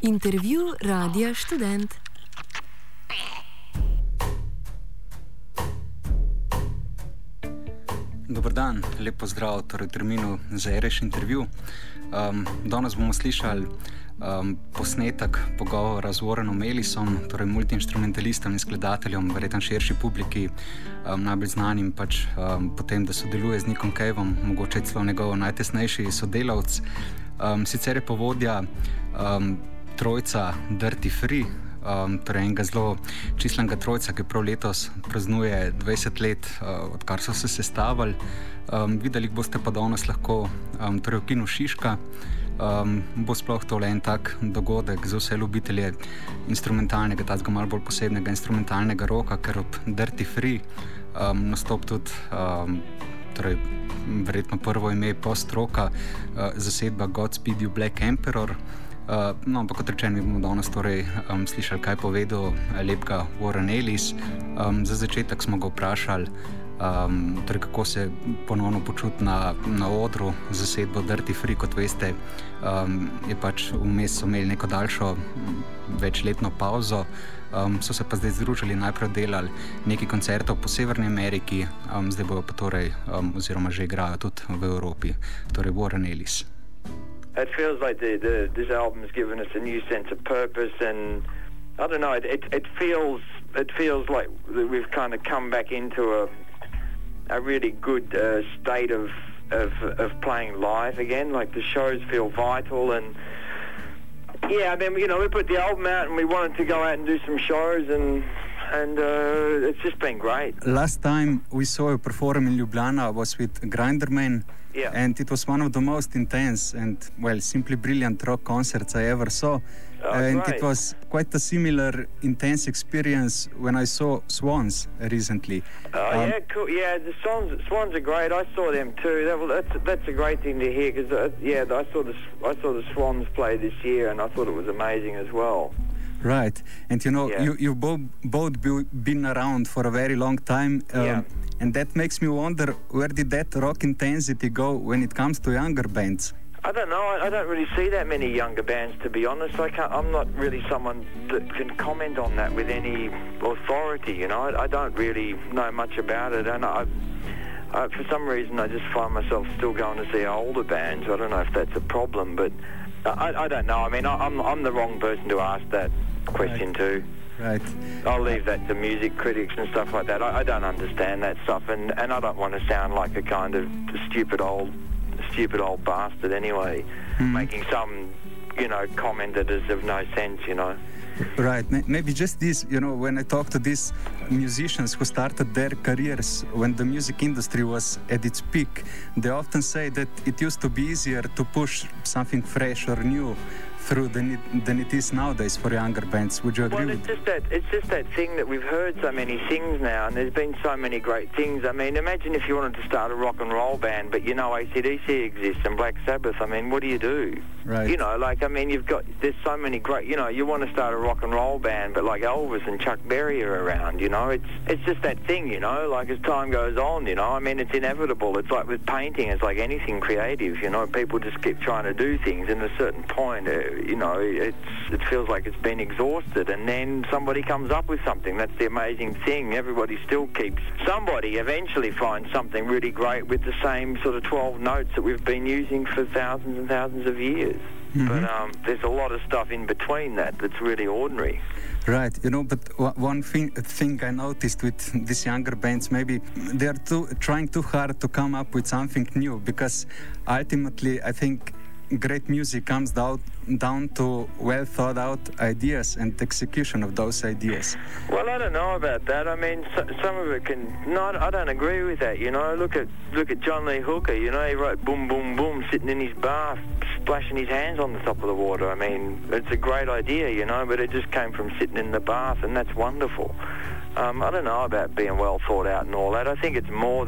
Intervju Radia Študent. Dober dan, lep pozdrav v terminu za RŠ intervju. Danes bomo slišali posnetek pogovora z Warrenom Ellisom, torej multiinstrumentalistom in skladateljem, verjetno širši publiki, najbolj znanim po tem, da sodeluje z Nickom Caveom, mogoče celo njegov najtesnejši sodelavc. Sicer je povodja trojca Dirty Free, torej enega zelo čislenega trojca, ki prav letos praznuje 20 let, odkar so se sestavili. Videli boste pa danes lahko torej v kinu Šiška. Bo sploh tole en tak dogodek za vse ljubitelje instrumentalnega, tazga malo bolj posebnega instrumentalnega roka, ker ob Dirty Free nastop tudi torej verjetno prvo ime post-roka zasedba Godspeed You Black Emperor. No, ampak kot rečeno, bomo danes torej slišali, kaj povedal lepega Warren Ellis. Za začetek smo ga vprašali, torej kako se ponovno počuti na odru zasedbo Dirty Free. Kot veste, je vmes imeli neko daljšo večletno pauzo, so se pa zdaj združili, najprej delali nekaj koncertov po Severni Ameriki, zdaj bojo pa torej, oziroma že igrajo tudi v Evropi. Torej Warren Ellis. It feels like this album's given us a new sense of purpose, and I don't know. It feels like we've kind of come back into a really good state of playing live again. Like the shows feel vital, and yeah, I mean, we put the album out and we wanted to go out and do some shows, and it's just been great. Last time we saw you perform in Ljubljana was with Grinderman. Yeah. And it was one of the most intense and, well, simply brilliant rock concerts I ever saw. And great. It was quite a similar intense experience when I saw Swans recently. Yeah, cool. Yeah, the Swans are great. I saw them too. That's a great thing to hear, because I saw the Swans play this year, and I thought it was amazing as well. Right, and you've both been around for a very long time. And that makes me wonder, where did that rock intensity go when it comes to younger bands? I don't know. I don't really see that many younger bands, to be honest. I'm not really someone that can comment on that with any authority. I don't really know much about it, and I for some reason I just find myself still going to see older bands. I don't know if that's a problem, but I don't know. I mean, I'm the wrong person to ask that question to. Right. I'll leave that to music critics and stuff like that. I don't understand that stuff, and I don't want to sound like a kind of stupid old bastard anyway, making some, comment that is of no sense, Right. Maybe just this, when I talk to these musicians who started their careers when the music industry was at its peak, they often say that it used to be easier to push something fresh or new through than it is nowadays for younger bands. Would you agree with that? It's just that thing that we've heard so many things now, and there's been so many great things. I mean, imagine if you wanted to start a rock and roll band, but AC/DC exists and Black Sabbath. I mean, what do you do? Right. There's so many great, you want to start a rock and roll band, but like Elvis and Chuck Berry are around, it's just that thing, like as time goes on, I mean, it's inevitable. It's like with painting, it's like anything creative, people just keep trying to do things, and at a certain point, it feels like it's been exhausted, and then somebody comes up with something. That's the amazing thing. Somebody eventually finds something really great with the same sort of 12 notes that we've been using for thousands and thousands of years. Mm-hmm. But there's a lot of stuff in between that's really ordinary. Right, but one thing I noticed with these younger bands, maybe they're trying too hard to come up with something new, because ultimately I think great music comes down to well thought out ideas and execution of those ideas. Well, I don't know about that. I mean, some of it can. No, I don't agree with that. Look at John Lee Hooker. He wrote "Boom Boom Boom" sitting in his bath, splashing his hands on the top of the water. I mean, it's a great idea, but it just came from sitting in the bath, and that's wonderful. I don't know about being well thought out and all that. I think it's more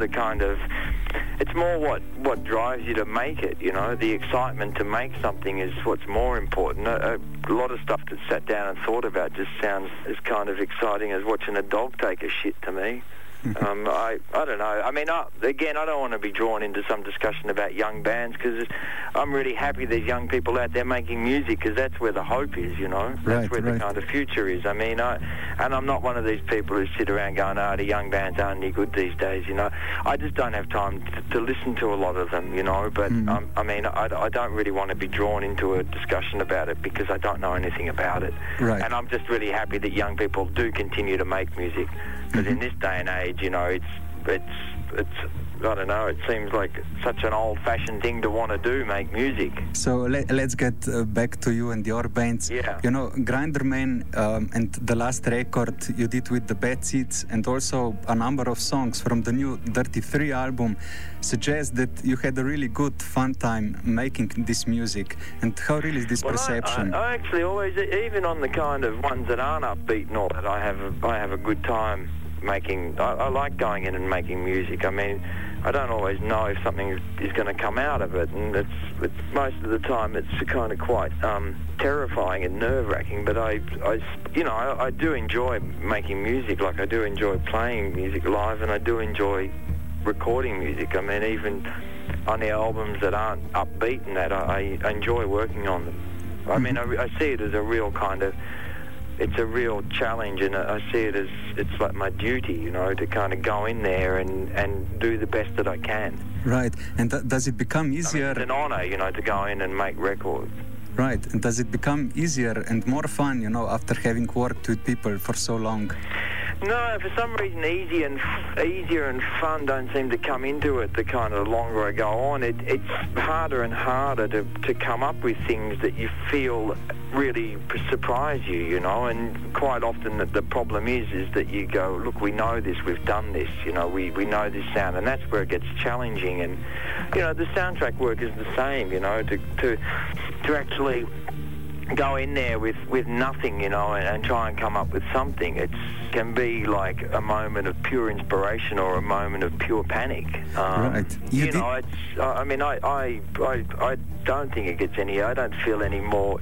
what drives you to make it, the excitement to make something is what's more important. A lot of stuff that's sat down and thought about just sounds as kind of exciting as watching a dog take a shit to me. I don't know. I mean, again, I don't want to be drawn into some discussion about young bands, because I'm really happy there's young people out there making music, because that's where the hope is, you know. That's where the kind of future is. I mean, and I'm not one of these people who sit around going, the young bands aren't any good these days, you know. I just don't have time to listen to a lot of them, you know. But, I mean, I don't really want to be drawn into a discussion about it, because I don't know anything about it. Right. And I'm just really happy that young people do continue to make music, because in this day and age, you know, it's I don't know, it seems like such an old-fashioned thing to want to do, make music. So let's get back to you and your bands. Yeah. You know, Grinderman and the last record you did with the Bad Seeds, and also a number of songs from the new Dirty 3 album suggest that you had a really good fun time making this music. And how really is this perception? I actually always, even on the kind of ones that aren't upbeat and all that, I have a good time making. I like going in and making music. I mean, I don't always know if something is going to come out of it, and it's most of the time it's kind of quite terrifying and nerve-wracking. But I do enjoy making music. Like, I do enjoy playing music live, and I do enjoy recording music. I mean, even on the albums that aren't upbeat and that, I enjoy working on them. I mean, I see it as a real kind of, it's a real challenge, and I see it as, it's like my duty, you know, to kind of go in there and do the best that I can. Right. And does it become easier? I mean, it's an honor, you know, to go in and make records. Right. And does it become easier and more fun, you know, after having worked with people for so long? No, for some reason easier and fun don't seem to come into it the kind of longer I go on. It's harder and harder to come up with things that you feel really surprise you, you know, and quite often the problem is that you go, look, we know this, we've done this, you know, we know this sound, and that's where it gets challenging. And, you know, the soundtrack work is the same, you know, to actually go in there with nothing, you know, and try and come up with something. It can be like a moment of pure inspiration or a moment of pure panic. Right. You know, it's. I mean, I don't think it gets any. I don't feel any more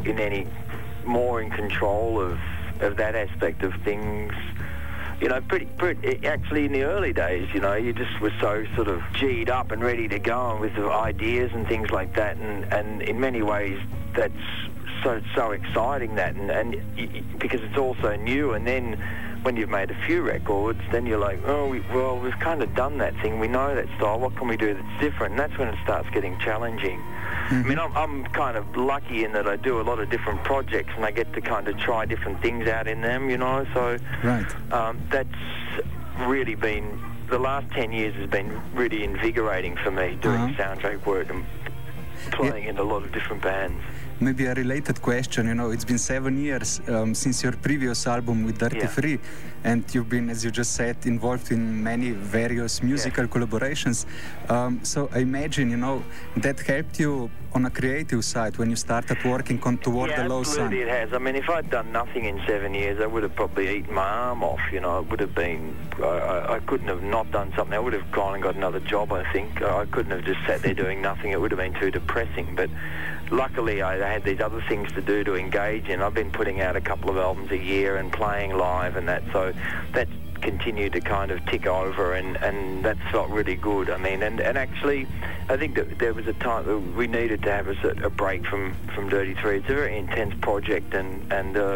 in control of that aspect of things. You know, pretty actually in the early days, you know, you just were so sort of G'd up and ready to go and with the ideas and things like that, and in many ways that's so exciting, that and because it's all so new. And then when you've made a few records, then you're like, we've kind of done that thing, we know that style, what can we do that's different? And that's when it starts getting challenging. I mean, I'm kind of lucky in that I do a lot of different projects and I get to kind of try different things out in them, you know, so right. That's really been, the last 10 years has been really invigorating for me, doing soundtrack work and playing in a lot of different bands. Maybe a related question, you know, it's been 7 years since your previous album with Dirty 3, and you've been, as you just said, involved in many various musical collaborations. So I imagine, you know, that helped you on a creative side when you started working on Toward the Low Sun. Absolutely it has. I mean, if I'd done nothing in 7 years, I would have probably eaten my arm off, you know. It would have been, I couldn't have not done something. I would have gone and got another job, I think. I couldn't have just sat there doing nothing. It would have been too depressing. But luckily, I had these other things to do, to engage in. I've been putting out a couple of albums a year and playing live and that, so that's continued to kind of tick over, and that's felt really good. I mean, and actually, I think that there was a time that we needed to have a break from Dirty 3. It's a very intense project, and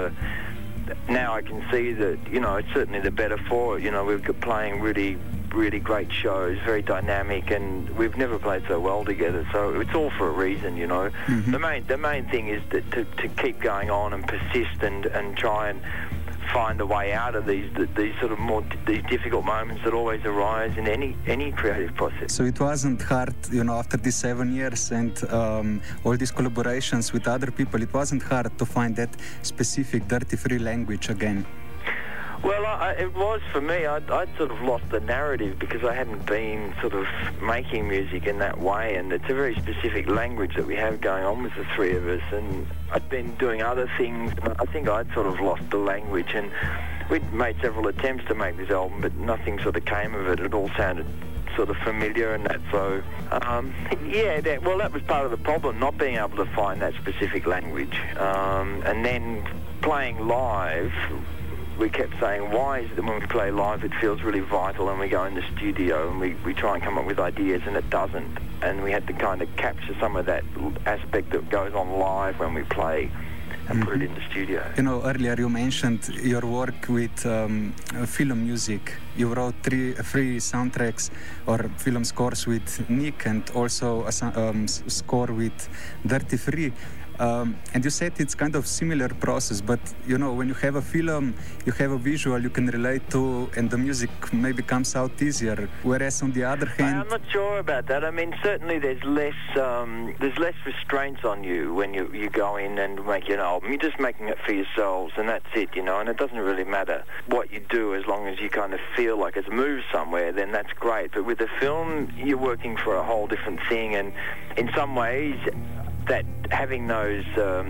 now I can see that, you know, it's certainly the better for it. You know, we're playing really great shows, very dynamic, and we've never played so well together, so it's all for a reason, you know. The main thing is that to keep going on and persist and try and find a way out of these sort of these difficult moments that always arise in any creative process. So it wasn't hard, you know, after these 7 years and all these collaborations with other people, it wasn't hard to find that specific Dirty 3 language again? Well, it was for me. I'd sort of lost the narrative because I hadn't been sort of making music in that way, and it's a very specific language that we have going on with the three of us, and I'd been doing other things, and I think I'd sort of lost the language, and we'd made several attempts to make this album, but nothing sort of came of it. It all sounded sort of familiar and that, so that was part of the problem, not being able to find that specific language, and then playing live we kept saying, why is it that when we play live it feels really vital and we go in the studio and we try and come up with ideas and it doesn't? And we had to kind of capture some of that aspect that goes on live when we play and put it in the studio. You know, earlier you mentioned your work with film music. You wrote three soundtracks or film scores with Nick and also a score with Dirty Free. And you said it's kind of similar process, but you know, when you have a film, you have a visual you can relate to, and the music maybe comes out easier. Whereas on the other hand, I'm not sure about that. I mean, certainly there's less restraints on you when you go in and make an album. You're just making it for yourselves, and that's it, you know. And it doesn't really matter what you do as long as you kind of feel like it's moved somewhere. Then that's great. But with the film, you're working for a whole different thing, and in some ways, that having those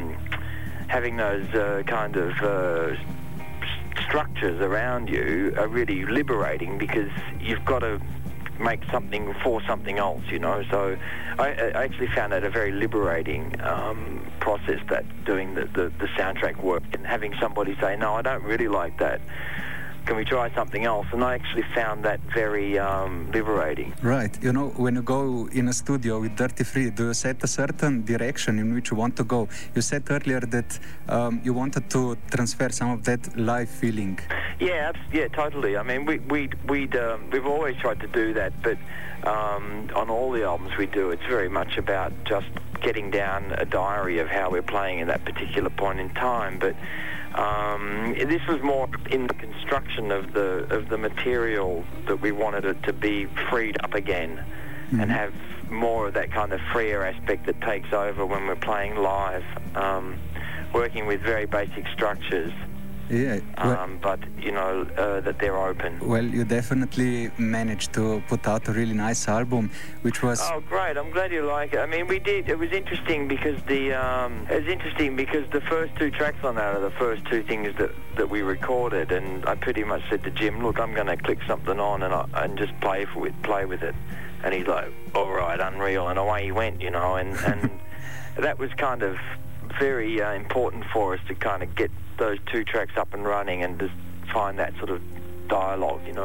kind of structures around you are really liberating, because you've got to make something for something else, you know. So I actually found that a very liberating process, that doing the soundtrack work and having somebody say, no, I don't really like that. Can we try something else? And I actually found that very liberating. Right. You know, when you go in a studio with Dirty Free, do you set a certain direction in which you want to go? You said earlier that you wanted to transfer some of that live feeling. Yeah, totally. I mean, we've always tried to do that, but on all the albums we do, it's very much about just getting down a diary of how we're playing in that particular point in time. But this was more in the construction of the material that we wanted it to be freed up again, and have more of that kind of freer aspect that takes over when we're playing live, working with very basic structures. Yeah, but you know that they're open. Well, you definitely managed to put out a really nice album, which was. Oh, great! I'm glad you like it. I mean, we did. It was interesting because the first two tracks on that are the first two things that we recorded, and I pretty much said to Jim, "Look, I'm going to click something on and just play with it," and he's like, "All right, unreal," and away he went, you know, and that was kind of very important for us to kind of get those two tracks up and running and just find that sort of dialogue, you know.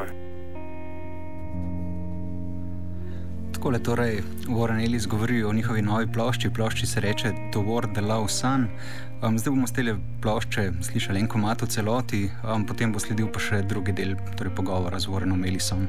Takole torej Warren Ellis govori o njihovi novi plošči. Plošči se reče Toward the Low Sun. Zdaj bomo z tele plošče slišali en komad v celoti, potem bo sledil pa še drugi del, torej pogovora z Warrenom Ellisom.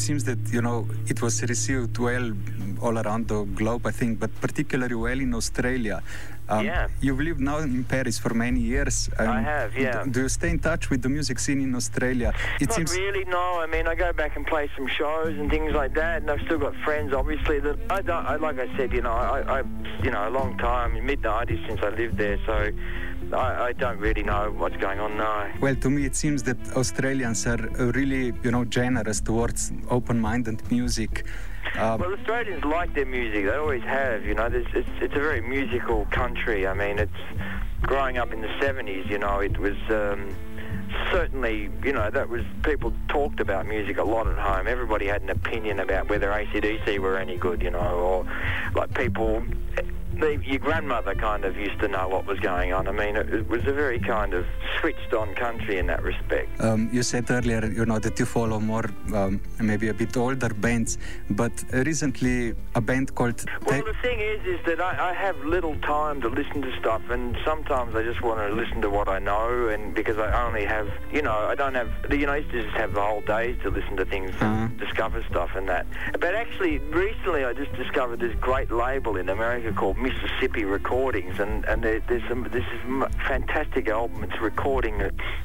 seems that, it was received well all around the globe, I think, but particularly well in Australia. You've lived now in Paris for many years. I have, yeah. Do you stay in touch with the music scene in Australia? Not really, no. I mean, I go back and play some shows and things like that, and I've still got friends, obviously, that like I said, a long time, in mid-90s since I lived there, so I don't really know what's going on now. Well, to me, it seems that Australians are really, generous towards open-minded music. Well, Australians like their music. They always have. It's a very musical country. I mean, it's growing up in the 70s. It was certainly, that was people talked about music a lot at home. Everybody had an opinion about whether AC/DC were any good, or like people. Your grandmother kind of used to know what was going on. I mean, it was a very kind of switched-on country in that respect. You said earlier, that you follow more, maybe a bit older bands, but recently a band called... Well, the thing is that I have little time to listen to stuff, and sometimes I just want to listen to what I know, and because I only have, I don't have... I used to just have the whole days to listen to things and discover stuff and that. But actually, recently I just discovered this great label in America called Mississippi Recordings, and this is a fantastic album. It's a recording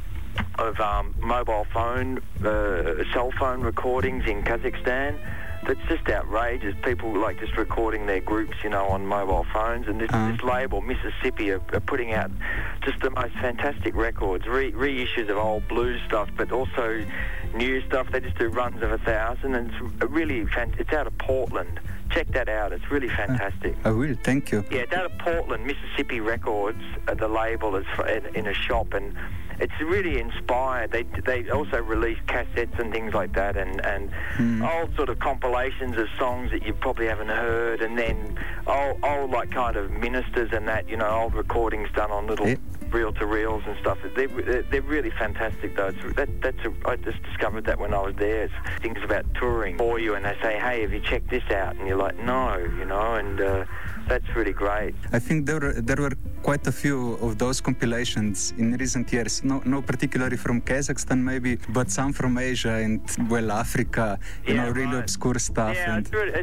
of mobile phone, cell phone recordings in Kazakhstan. That's just outrageous. People like just recording their groups, on mobile phones, and this label, Mississippi, are putting out just the most fantastic records, reissues of old blues stuff, but also new stuff. They just do runs of 1,000, and it's really it's out of Portland. Check that out. It's really fantastic. I will. Thank you. Yeah, it's out of Portland, Mississippi Records. The label is in a shop, and it's really inspired. They also release cassettes and things like that, and old sort of compilations of songs that you probably haven't heard, and then old like kind of ministers and that, old recordings done on little reel-to-reels and stuff. They're really fantastic, though. I just discovered that when I was there. It's things about touring for you, and they say, hey, have you checked this out? And you're like, no, and that's really great. I think there were quite a few of those compilations in recent years. No particularly from Kazakhstan maybe, but some from Asia and, Africa, really obscure stuff. Yeah,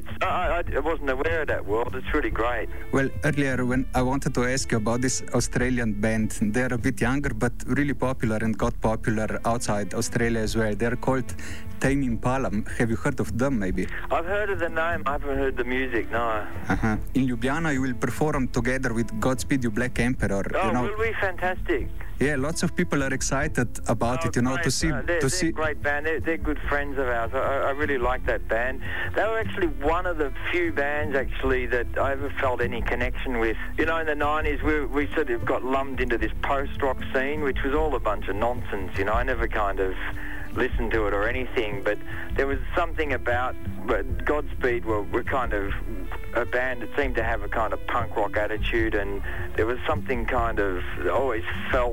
I wasn't aware of that world. It's really great. Well, earlier when I wanted to ask you about this Australian band, they're a bit younger but really popular and got popular outside Australia as well. They're called Tame Impala. Have you heard of them maybe? I've heard of the name. I haven't heard the music, no. In Ljubljana you will perform together with Godspeed You Black Emperor. Will be fantastic. Yeah, lots of people are excited about it, great. to see... They're a great band. They're good friends of ours. I really like that band. They were actually one of the few bands, actually, that I ever felt any connection with. In the 90s, we sort of got lumped into this post-rock scene, which was all a bunch of nonsense, I never kind of listened to it or anything, but there was something about Godspeed were kind of a band that seemed to have a kind of punk rock attitude, and there was something kind of always felt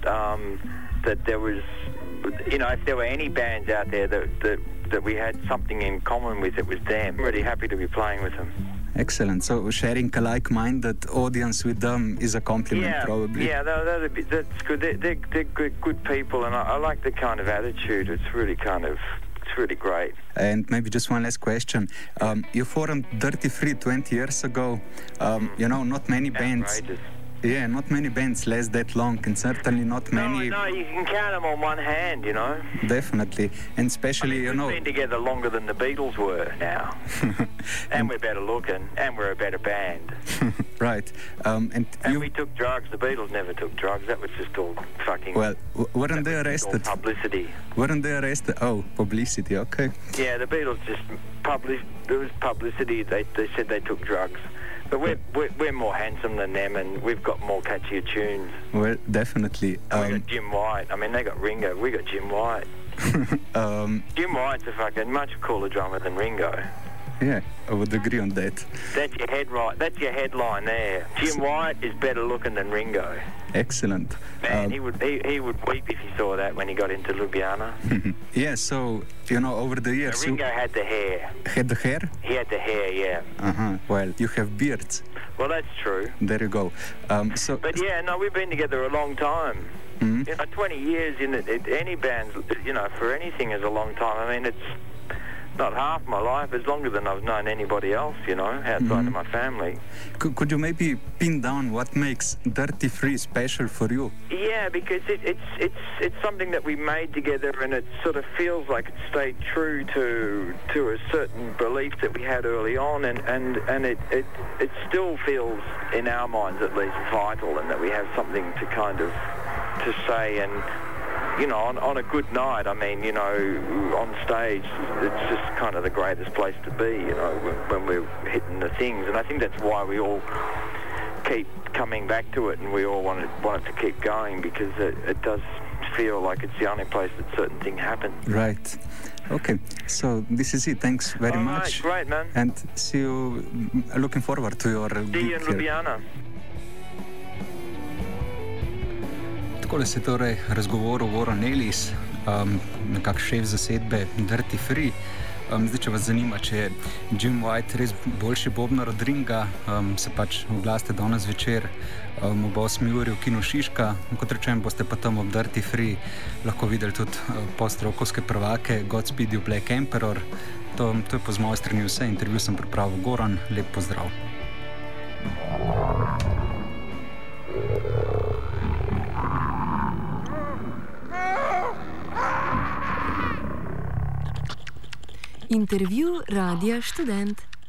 that there was, if there were any bands out there that we had something in common with, it was them. I'm really happy to be playing with them. Excellent. So sharing a like-minded audience with them is a compliment, probably. Yeah, that's good. They're good people, and I like the kind of attitude. It's really great. And maybe just one last question. You formed Dirty Free 20 years ago. Not many bands... Outrageous. Yeah, not many bands last that long, and certainly not many... No, you can count them on one hand, Definitely, and especially, We've been together longer than the Beatles were now. And we're better looking, and we're a better band. Right. And we took drugs. The Beatles never took drugs. That was just all fucking... Well, weren't they arrested? Publicity. Weren't they arrested? Oh, publicity, okay. Yeah, the Beatles just there was publicity. They said they took drugs. But we're more handsome than them, and we've got more catchier tunes. Well, definitely. We got Jim White. I mean, they got Ringo. We got Jim White. Jim White's a fucking much cooler drummer than Ringo. Yeah, I would agree on that. That's your headline there. Jim White is better looking than Ringo. Excellent. Man, he would weep if he saw that when he got into Ljubljana. Yeah, so, over the years... Ringo had the hair. Had the hair? He had the hair, yeah. Well, you have beards. Well, that's true. There you go. But yeah, no, we've been together a long time. 20 years in any band, for anything is a long time. I mean, not half my life, it's longer than I've known anybody else, you know, outside of my family. Could you maybe pin down what makes Dirty Free special for you? Yeah, because it's something that we made together, and it sort of feels like it stayed true to a certain belief that we had early on, and it still feels, in our minds at least, vital, and that we have something to kind of to say. And you know, on a good night, I mean, you know, on stage, it's just kind of the greatest place to be, you know, when we're hitting the things. And I think that's why we all keep coming back to it, and we all want it to keep going, because it does feel like it's the only place that certain things happen. Right. Okay, so this is it. Thanks very much. Great, man. And see you. Looking forward to your See you in Ljubljana. Takole se torej razgovoril Warren Ellis, nekak šef zasedbe Dirty Free. Zdaj, če vas zanima, če je Jim White res boljši bobnar od Ringa, se pač oglasite danes večer ob 8 uri v Kinu Šiška. Kot rečem, boste pa tam ob Dirty Free lahko videli tudi post-rokovske prvake Godspeed You Black Emperor. To je po z moje strani vse. Intervju sem pripravil Goran. Lep pozdrav. Intervju Radia Študent.